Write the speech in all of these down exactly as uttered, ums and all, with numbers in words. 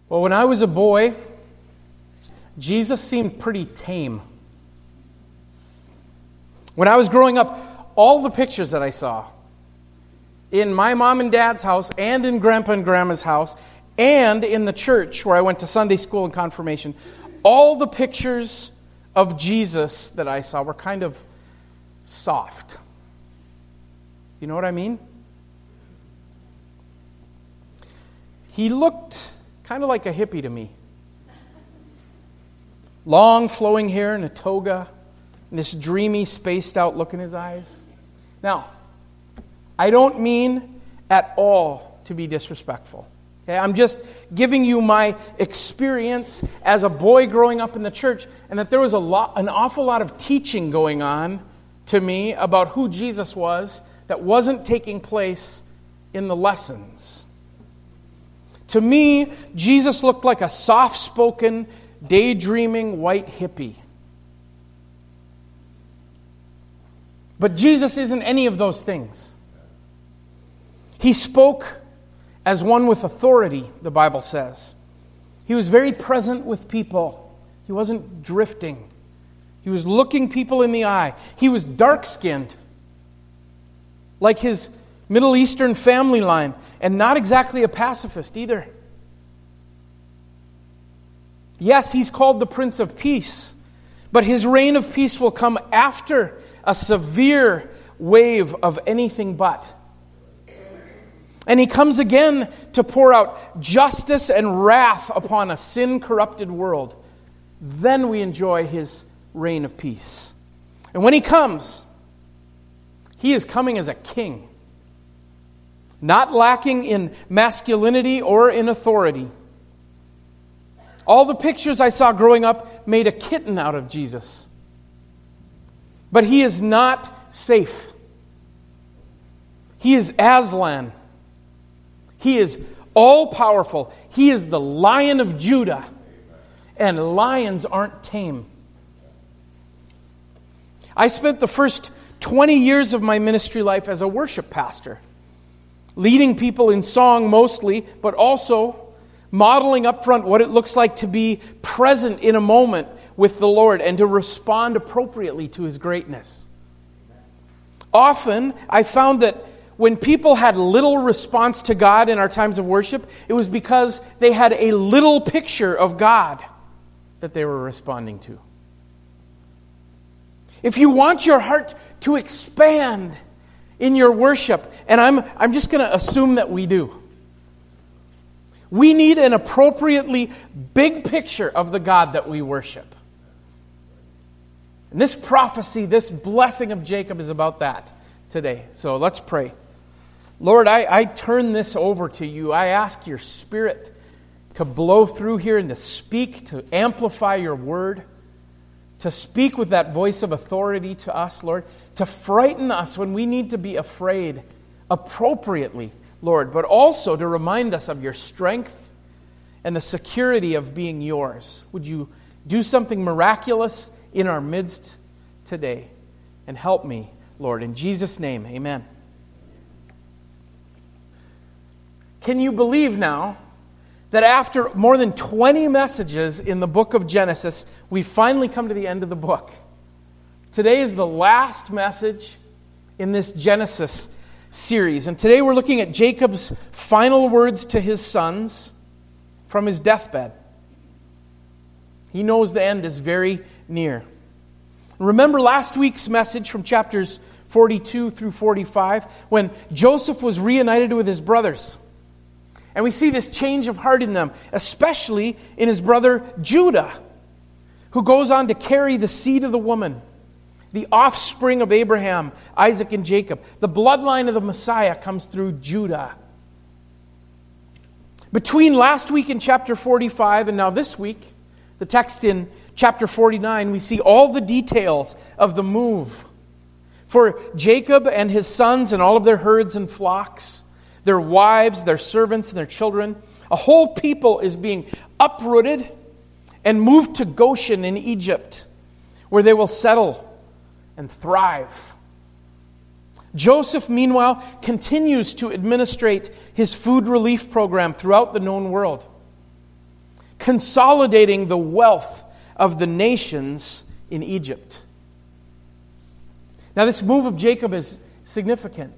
Well, when I was a boy, Jesus seemed pretty tame. When I was growing up, all the pictures that I saw in my mom and dad's house and in grandpa and grandma's house and in the church where I went to Sunday school and confirmation, all the pictures of Jesus that I saw were kind of soft. You know what I mean? He looked kind of like a hippie to me. Long flowing hair and a toga, and this dreamy, spaced out look in his eyes. Now, I don't mean at all to be disrespectful. Okay? I'm just giving you my experience as a boy growing up in the church, and that there was a lot, an awful lot of teaching going on to me about who Jesus was that wasn't taking place in the lessons. To me, Jesus looked like a soft-spoken, daydreaming white hippie. But Jesus isn't any of those things. He spoke as one with authority, the Bible says. He was very present with people. He wasn't drifting. He was looking people in the eye. He was dark-skinned, like his Middle Eastern family line, and not exactly a pacifist either. Yes, he's called the Prince of Peace, but his reign of peace will come after a severe wave of anything but. And he comes again to pour out justice and wrath upon a sin-corrupted world. Then we enjoy his reign of peace. And when he comes, he is coming as a king, not lacking in masculinity or in authority. All the pictures I saw growing up made a kitten out of Jesus. But he is not safe. He is Aslan. He is all-powerful. He is the Lion of Judah. And lions aren't tame. I spent the first twenty years of my ministry life as a worship pastor, leading people in song mostly, but also modeling up front what it looks like to be present in a moment with the Lord and to respond appropriately to His greatness. Often, I found that when people had little response to God in our times of worship, it was because they had a little picture of God that they were responding to. If you want your heart to expand in your worship, and I'm, I'm just going to assume that we do, we need an appropriately big picture of the God that we worship. And this prophecy, this blessing of Jacob is about that today. So let's pray. Lord, I, I turn this over to you. I ask your Spirit to blow through here and to speak, to amplify your word, to speak with that voice of authority to us, Lord, to frighten us when we need to be afraid appropriately, Lord, but also to remind us of your strength and the security of being yours. Would you do something miraculous in our midst today and help me, Lord, in Jesus' name, amen. Can you believe now that after more than twenty messages in the book of Genesis, we finally come to the end of the book? Today is the last message in this Genesis series. And today we're looking at Jacob's final words to his sons from his deathbed. He knows the end is very near. Remember last week's message from chapters forty-two through forty-five when Joseph was reunited with his brothers. And we see this change of heart in them, especially in his brother Judah, who goes on to carry the seed of the woman, the offspring of Abraham, Isaac, and Jacob. The bloodline of the Messiah comes through Judah. Between last week in chapter forty-five and now this week, the text in chapter forty-nine, we see all the details of the move. For Jacob and his sons and all of their herds and flocks, their wives, their servants, and their children, a whole people is being uprooted and moved to Goshen in Egypt, where they will settle and thrive. Joseph, meanwhile, continues to administrate his food relief program throughout the known world. consolidating the wealth of the nations in Egypt. Now, this move of Jacob is significant.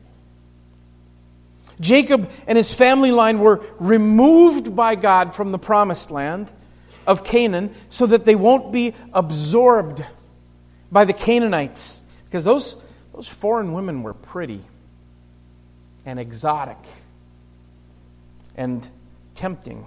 Jacob and his family line were removed by God from the promised land of Canaan so that they won't be absorbed by the Canaanites. Because those, those foreign women were pretty and exotic and tempting.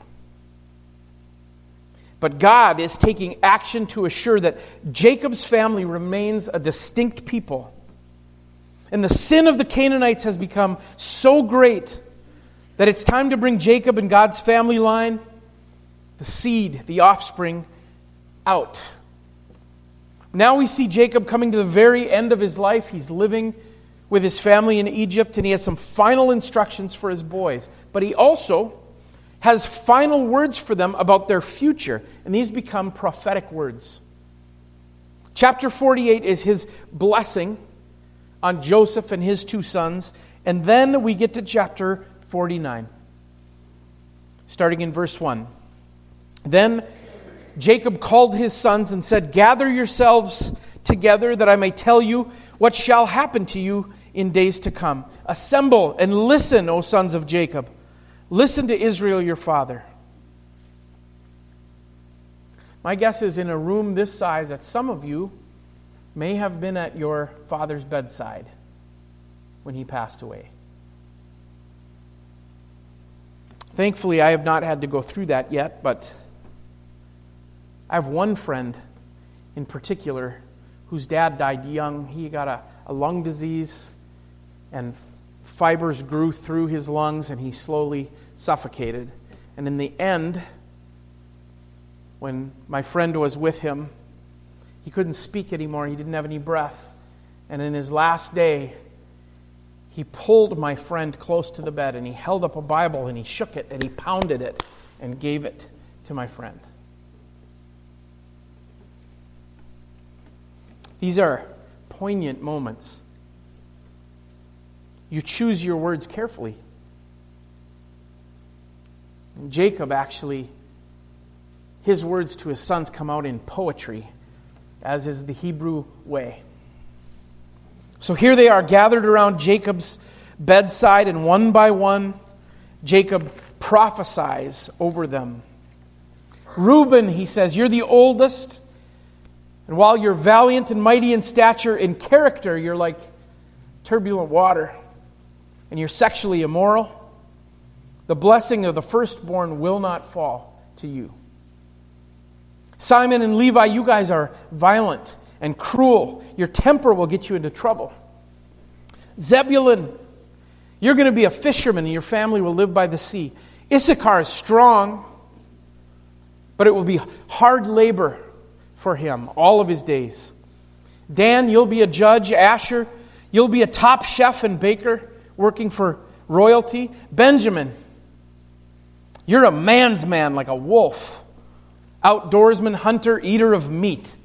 But God is taking action to assure that Jacob's family remains a distinct people. And the sin of the Canaanites has become so great that it's time to bring Jacob and God's family line, the seed, the offspring, out. Now we see Jacob coming to the very end of his life. He's living with his family in Egypt, and he has some final instructions for his boys. But he also has final words for them about their future, and these become prophetic words. Chapter forty-eight is his blessing on Joseph and his two sons, and then we get to chapter forty-nine, starting in verse one. Then Jacob called his sons and said, "Gather yourselves together that I may tell you what shall happen to you in days to come. Assemble and listen, O sons of Jacob. Listen to Israel your father." My guess is in a room this size that some of you may have been at your father's bedside when he passed away. Thankfully, I have not had to go through that yet, but I have one friend in particular whose dad died young. He got a, a lung disease, and fibers grew through his lungs, and he slowly suffocated. And in the end, when my friend was with him, he couldn't speak anymore. He didn't have any breath. And in his last day, he pulled my friend close to the bed, and he held up a Bible, and he shook it, and he pounded it, and gave it to my friend. These are poignant moments. You choose your words carefully. And Jacob actually, his words to his sons come out in poetry, as is the Hebrew way. So here they are gathered around Jacob's bedside, and one by one, Jacob prophesies over them. Reuben, he says, you're the oldest, and while you're valiant and mighty in stature, in character, you're like turbulent water, and you're sexually immoral. The blessing of the firstborn will not fall to you. Simon and Levi, you guys are violent and cruel. Your temper will get you into trouble. Zebulun, you're going to be a fisherman, and your family will live by the sea. Issachar is strong, but it will be hard labor for him all of his days. Dan, you'll be a judge. Asher, you'll be a top chef and baker working for royalty. Benjamin, you're a man's man like a wolf. Outdoorsman, hunter, eater of meat.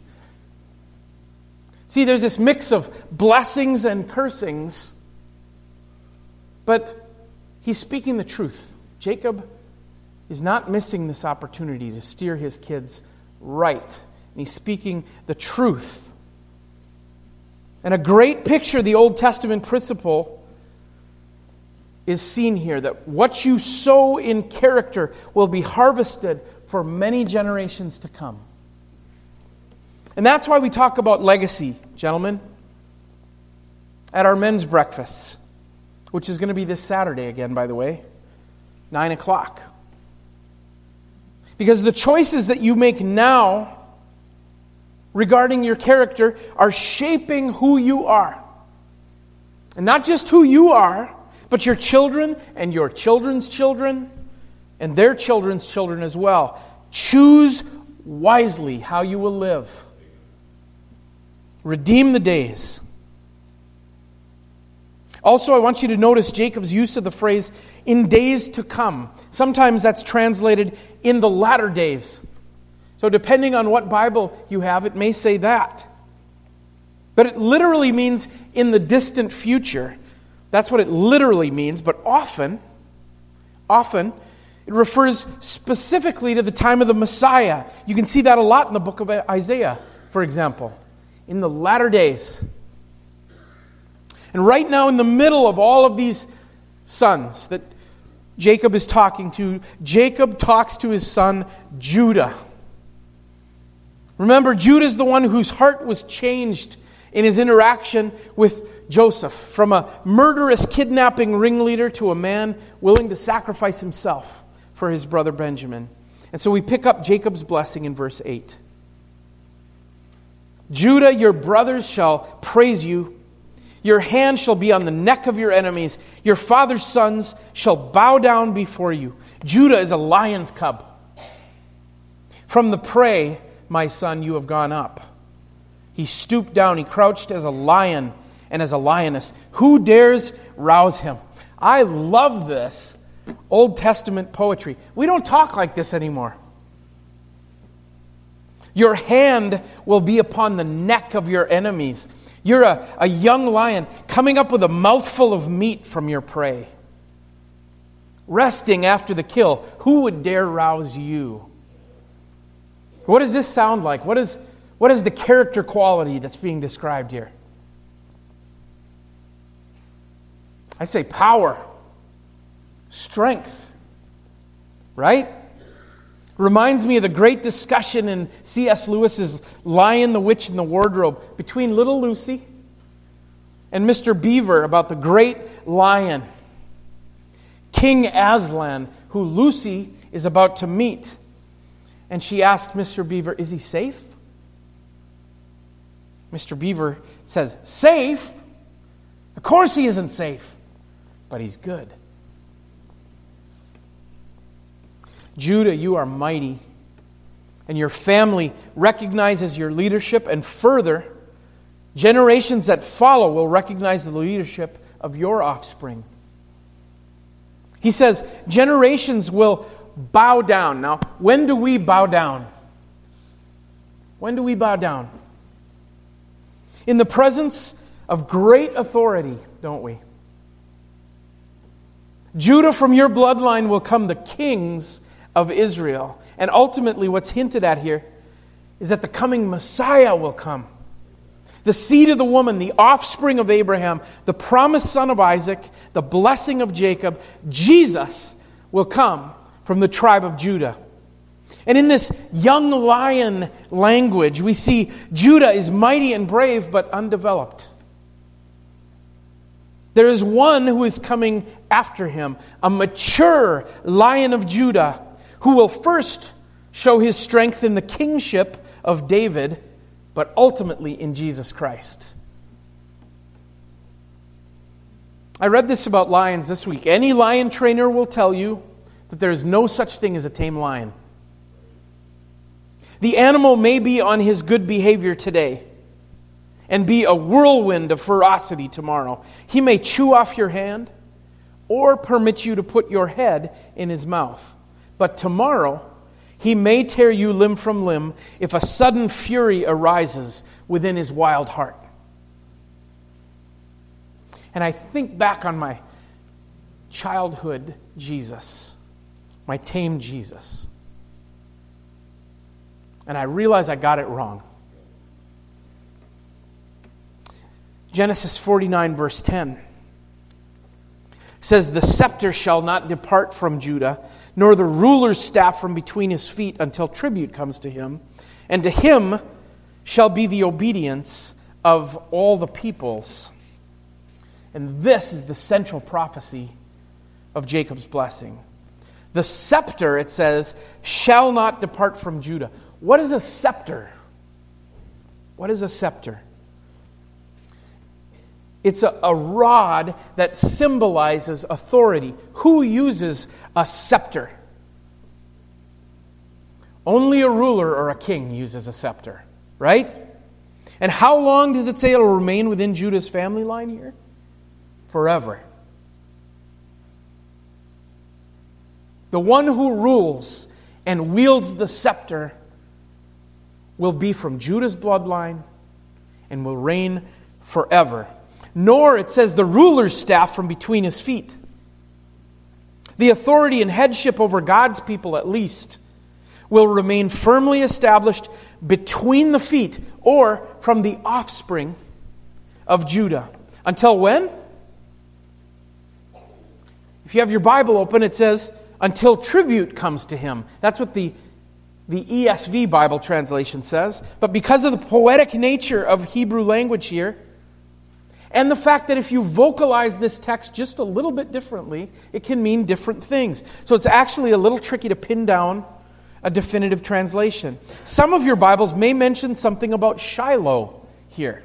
See, there's this mix of blessings and cursings, but he's speaking the truth. Jacob is not missing this opportunity to steer his kids right. And he's speaking the truth. And a great picture of the Old Testament principle is seen here, that what you sow in character will be harvested for many generations to come. And that's why we talk about legacy, gentlemen, at our men's breakfasts, which is going to be this Saturday again, by the way, nine o'clock. Because the choices that you make now regarding your character are shaping who you are. And not just who you are, but your children and your children's children and their children's children as well. Choose wisely how you will live. Redeem the days. Also, I want you to notice Jacob's use of the phrase, in days to come. Sometimes that's translated, in the latter days. So depending on what Bible you have, it may say that. But it literally means in the distant future. That's what it literally means, but often, often, It refers specifically to the time of the Messiah. You can see that a lot in the book of Isaiah, for example, in the latter days. And right now, in the middle of all of these sons that Jacob is talking to, Jacob talks to his son Judah. Remember, Judah is the one whose heart was changed in his interaction with Joseph, from a murderous kidnapping ringleader to a man willing to sacrifice himself for his brother Benjamin. And so we pick up Jacob's blessing in verse eight. Judah, your brothers shall praise you. Your hand shall be on the neck of your enemies. Your father's sons shall bow down before you. Judah is a lion's cub. From the prey, my son, you have gone up. He stooped down. He crouched as a lion and as a lioness. Who dares rouse him? I love this Old Testament poetry. We don't talk like this anymore. Your hand will be upon the neck of your enemies. You're a, a young lion coming up with a mouthful of meat from your prey. Resting after the kill. Who would dare rouse you? What does this sound like? What is, what is the character quality that's being described here? I'd say power. Strength. Right? Reminds me of the great discussion in C S Lewis's Lion, the Witch, and the Wardrobe between little Lucy and Mister Beaver about the great lion, King Aslan, who Lucy is about to meet. And she asked Mister Beaver, is he safe? Mister Beaver says, safe? Of course he isn't safe, but he's good. Judah, you are mighty, and your family recognizes your leadership, and further, generations that follow will recognize the leadership of your offspring. He says, generations will bow down. Now, when do we bow down? When do we bow down? In the presence of great authority, don't we? Judah, from your bloodline will come the kings of Israel. And ultimately what's hinted at here is that the coming Messiah will come. The seed of the woman, the offspring of Abraham, the promised son of Isaac, the blessing of Jacob, Jesus will come from the tribe of Judah. And in this young lion language, we see Judah is mighty and brave but undeveloped. There is one who is coming after him, a mature Lion of Judah, who will first show his strength in the kingship of David, but ultimately in Jesus Christ. I read this about lions this week. Any lion trainer will tell you that there is no such thing as a tame lion. The animal may be on his good behavior today and be a whirlwind of ferocity tomorrow. He may chew off your hand or permit you to put your head in his mouth. But tomorrow, he may tear you limb from limb if a sudden fury arises within his wild heart. And I think back on my childhood Jesus, my tame Jesus. And I realize I got it wrong. Genesis forty-nine, verse ten says, the scepter shall not depart from Judah, nor the ruler's staff from between his feet until tribute comes to him. And to him shall be the obedience of all the peoples. And this is the central prophecy of Jacob's blessing. The scepter, it says, shall not depart from Judah. What is a scepter? What is a scepter? It's a, a rod that symbolizes authority. Who uses a scepter? Only a ruler or a king uses a scepter, right? And how long does it say it'll remain within Judah's family line here? Forever. The one who rules and wields the scepter will be from Judah's bloodline and will reign forever. Nor, it says, the ruler's staff from between his feet. the authority and headship over God's people at least, will remain firmly established between the feet or from the offspring of Judah. Until when? If you have your Bible open, it says, until tribute comes to him. That's what the, the E S V Bible translation says. But because of the poetic nature of Hebrew language here, and the fact that if you vocalize this text just a little bit differently, it can mean different things. So it's actually a little tricky to pin down a definitive translation. Some of your Bibles may mention something about Shiloh here.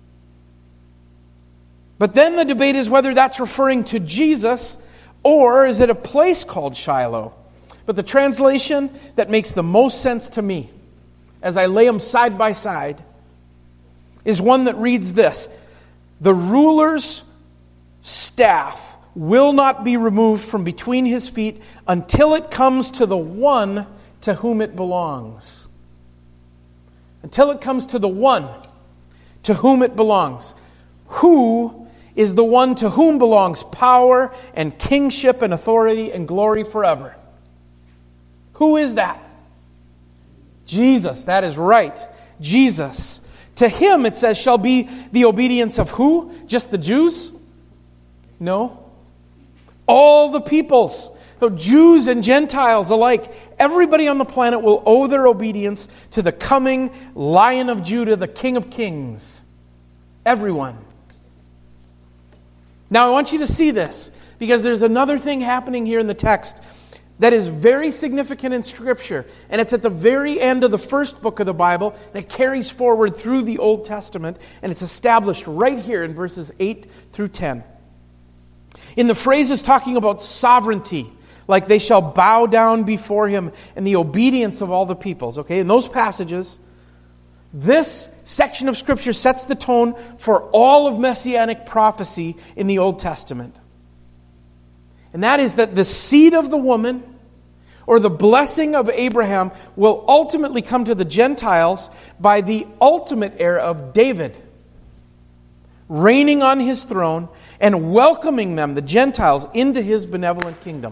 But then the debate is whether that's referring to Jesus or is it a place called Shiloh. But the translation that makes the most sense to me, as I lay them side by side, is one that reads this: the ruler's staff will not be removed from between his feet until it comes to the one to whom it belongs. Until it comes to the one to whom it belongs. Who is the one to whom belongs power and kingship and authority and glory forever? Who is that? Jesus. That is right. Jesus. To him, it says, shall be the obedience of who? Just the Jews? No. All the peoples. So Jews and Gentiles alike, everybody on the planet will owe their obedience to the coming Lion of Judah, the King of Kings. Everyone. Now I want you to see this, because there's another thing happening here in the text that is very significant in Scripture. And it's at the very end of the first book of the Bible, and it carries forward through the Old Testament, and it's established right here in verses eight through ten. In the phrases talking about sovereignty, like they shall bow down before him, and the obedience of all the peoples. Okay, in those passages, this section of Scripture sets the tone for all of Messianic prophecy in the Old Testament. And that is that the seed of the woman, or the blessing of Abraham, will ultimately come to the Gentiles by the ultimate heir of David, reigning on his throne and welcoming them, the Gentiles, into his benevolent kingdom.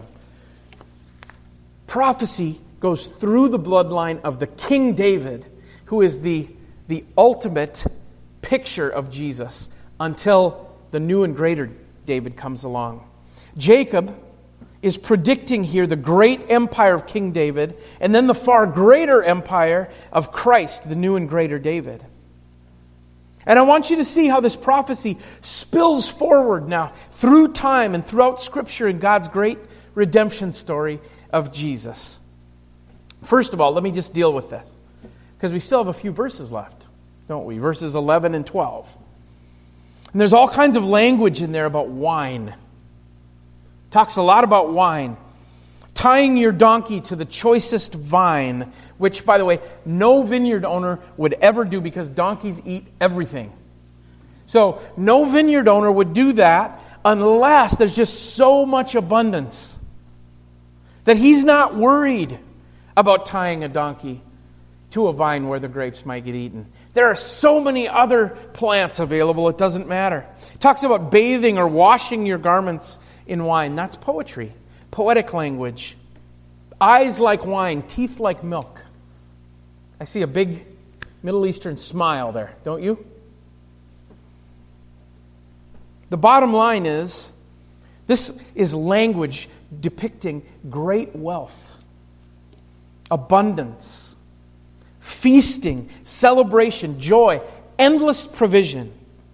Prophecy goes through the bloodline of the King David, who is the, the ultimate picture of Jesus, until the new and greater David comes along. Jacob is predicting here the great empire of King David, and then the far greater empire of Christ, the new and greater David. And I want you to see how this prophecy spills forward now through time and throughout Scripture in God's great redemption story of Jesus. First of all, let me just deal with this, because we still have a few verses left, don't we? Verses eleven and twelve. And there's all kinds of language in there about wine. Talks a lot about wine. Tying your donkey to the choicest vine, which, by the way, no vineyard owner would ever do, because donkeys eat everything. So no vineyard owner would do that unless there's just so much abundance that he's not worried about tying a donkey to a vine where the grapes might get eaten. There are so many other plants available, it doesn't matter. It talks about bathing or washing your garments in wine. That's poetry, poetic language. Eyes like wine, teeth like milk. I see a big Middle Eastern smile there, don't you? The bottom line is, this is language depicting great wealth, abundance, feasting, celebration, joy, endless provision.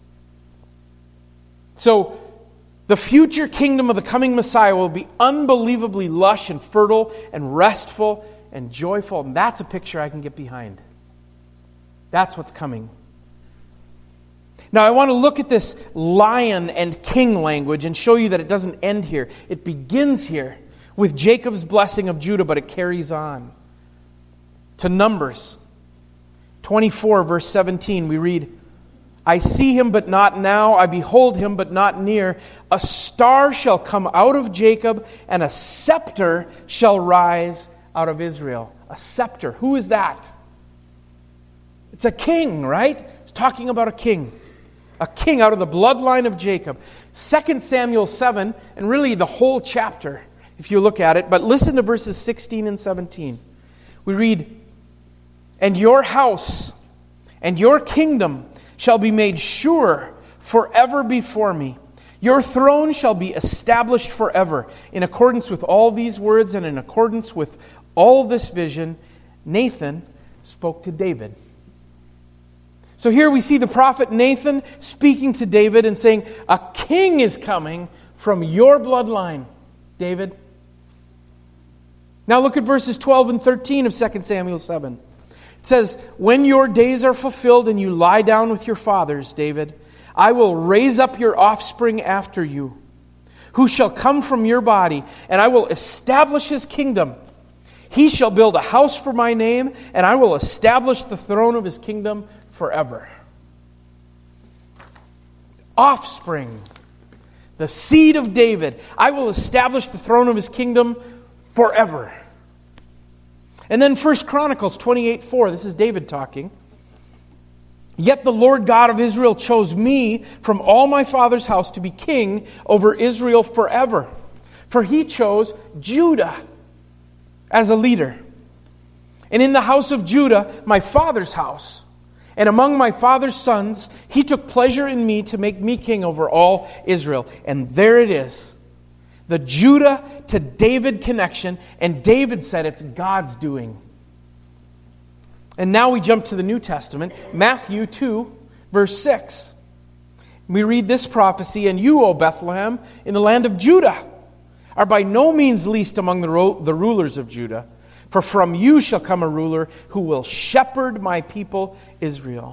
So, the future kingdom of the coming Messiah will be unbelievably lush and fertile and restful and joyful. And that's a picture I can get behind. That's what's coming. Now I want to look at this lion and king language and show you that it doesn't end here. It begins here with Jacob's blessing of Judah, but it carries on to Numbers twenty-four, verse seventeen. We read, I see him, but not now. I behold him, but not near. A star shall come out of Jacob, and a scepter shall rise out of Israel. A scepter. Who is that? It's a king, right? It's talking about a king. A king out of the bloodline of Jacob. Second Samuel seven, and really the whole chapter, if you look at it. But listen to verses sixteen and seventeen. We read, "And your house and your kingdom shall be made sure forever before me. Your throne shall be established forever." In accordance with all these words and in accordance with all this vision, Nathan spoke to David. So here we see the prophet Nathan speaking to David and saying, a king is coming from your bloodline, David. Now look at verses twelve and thirteen of Second Samuel seven. It says, "When your days are fulfilled and you lie down with your fathers, David, I will raise up your offspring after you, who shall come from your body, and I will establish his kingdom. He shall build a house for my name, and I will establish the throne of his kingdom forever." Offspring, the seed of David. I will establish the throne of his kingdom forever. And then First Chronicles twenty-eight four, this is David talking. "Yet the Lord God of Israel chose me from all my father's house to be king over Israel forever. For he chose Judah as a leader. And in the house of Judah, my father's house, and among my father's sons, he took pleasure in me to make me king over all Israel." And there it is. The Judah to David connection. And David said it's God's doing. And now we jump to the New Testament. Matthew two, verse six. We read this prophecy, "And you, O Bethlehem, in the land of Judah, are by no means least among the, ro- the rulers of Judah. For from you shall come a ruler who will shepherd my people Israel."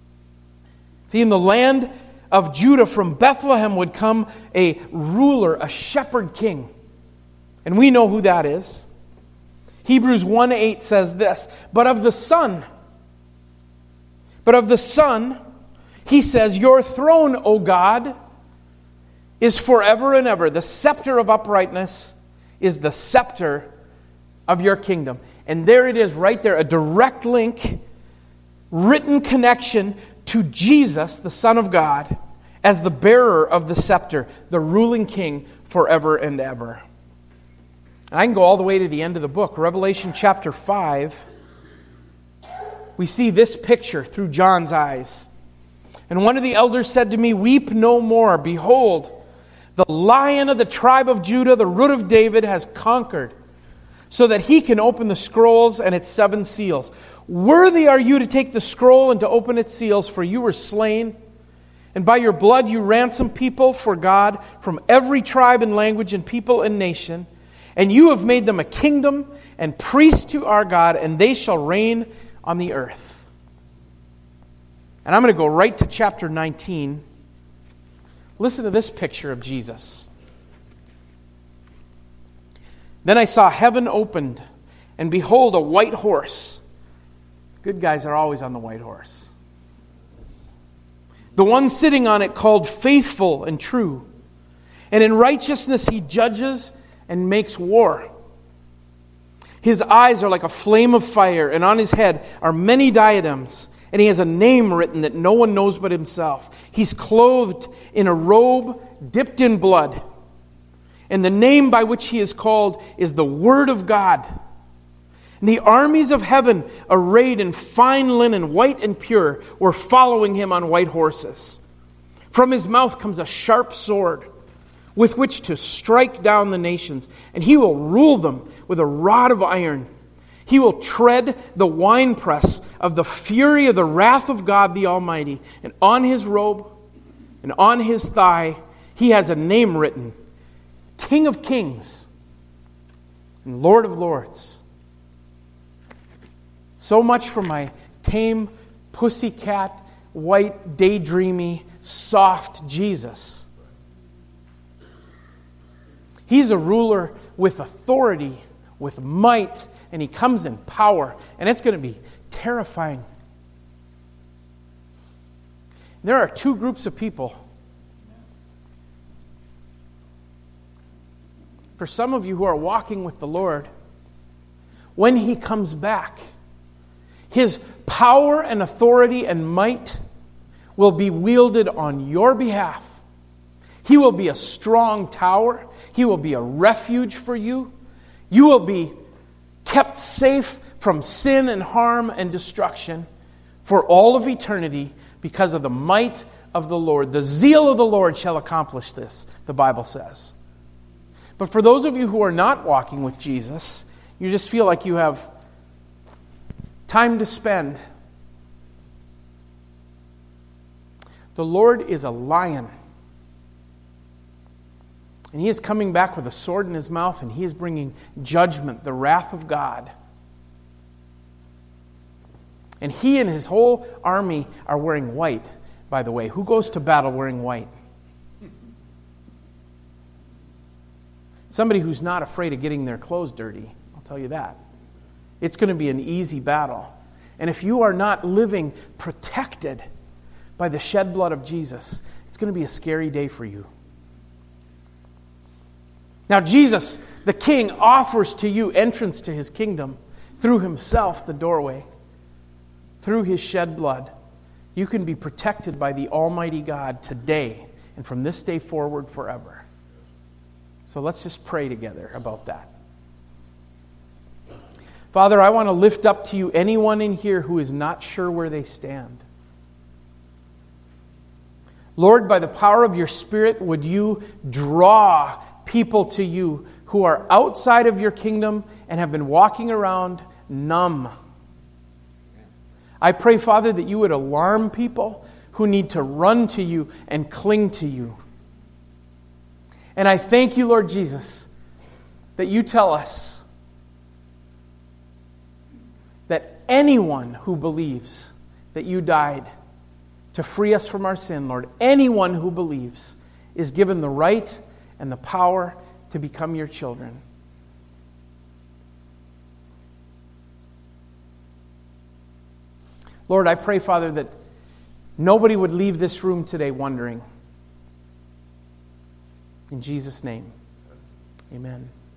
See, in the land of Judah, from Bethlehem would come a ruler, a shepherd king. And we know who that is. Hebrews one eight says this, "But of the Son, but of the Son, he says, your throne, O God, is forever and ever. The scepter of uprightness is the scepter of your kingdom." And there it is right there, a direct link, written connection to Jesus, the Son of God, as the bearer of the scepter, the ruling king forever and ever. And I can go all the way to the end of the book, Revelation chapter five. We see this picture through John's eyes. "And one of the elders said to me, Weep no more. Behold, the Lion of the tribe of Judah, the Root of David, has conquered, so that he can open the scrolls and its seven seals. Worthy are you to take the scroll and to open its seals, for you were slain, and by your blood you ransomed people for God from every tribe and language and people and nation. And you have made them a kingdom and priests to our God, and they shall reign on the earth." And I'm going to go right to chapter nineteen. Listen to this picture of Jesus. "Then I saw heaven opened, and behold, a white horse." Good guys are always on the white horse. "The one sitting on it called Faithful and True. And in righteousness he judges and makes war. His eyes are like a flame of fire, and on his head are many diadems. And he has a name written that no one knows but himself. He's clothed in a robe dipped in blood. And the name by which he is called is the Word of God. And the armies of heaven, arrayed in fine linen, white and pure, were following him on white horses. From his mouth comes a sharp sword, with which to strike down the nations. And he will rule them with a rod of iron. He will tread the winepress of the fury of the wrath of God the Almighty. And on his robe and on his thigh he has a name written, King of Kings and Lord of Lords. So much for my tame, pussycat, white, daydreamy, soft Jesus. He's a ruler with authority, with might, and he comes in power, and it's going to be terrifying. There are two groups of people. For some of you who are walking with the Lord, when he comes back, his power and authority and might will be wielded on your behalf. He will be a strong tower. He will be a refuge for you. You will be kept safe from sin and harm and destruction for all of eternity because of the might of the Lord. The zeal of the Lord shall accomplish this, the Bible says. But for those of you who are not walking with Jesus, you just feel like you have time to spend. The Lord is a lion. And He is coming back with a sword in His mouth, and He is bringing judgment, the wrath of God. And He and His whole army are wearing white, by the way. Who goes to battle wearing white? Somebody who's not afraid of getting their clothes dirty, I'll tell you that. It's going to be an easy battle. And if you are not living protected by the shed blood of Jesus, it's going to be a scary day for you. Now Jesus, the King, offers to you entrance to His kingdom through Himself, the doorway. Through His shed blood, you can be protected by the Almighty God today and from this day forward forever. So let's just pray together about that. Father, I want to lift up to you anyone in here who is not sure where they stand. Lord, by the power of your Spirit, would you draw people to you who are outside of your kingdom and have been walking around numb. I pray, Father, that you would alarm people who need to run to you and cling to you. And I thank you, Lord Jesus, that you tell us that anyone who believes that you died to free us from our sin, Lord, anyone who believes is given the right and the power to become your children. Lord, I pray, Father, that nobody would leave this room today wondering. In Jesus' name, amen.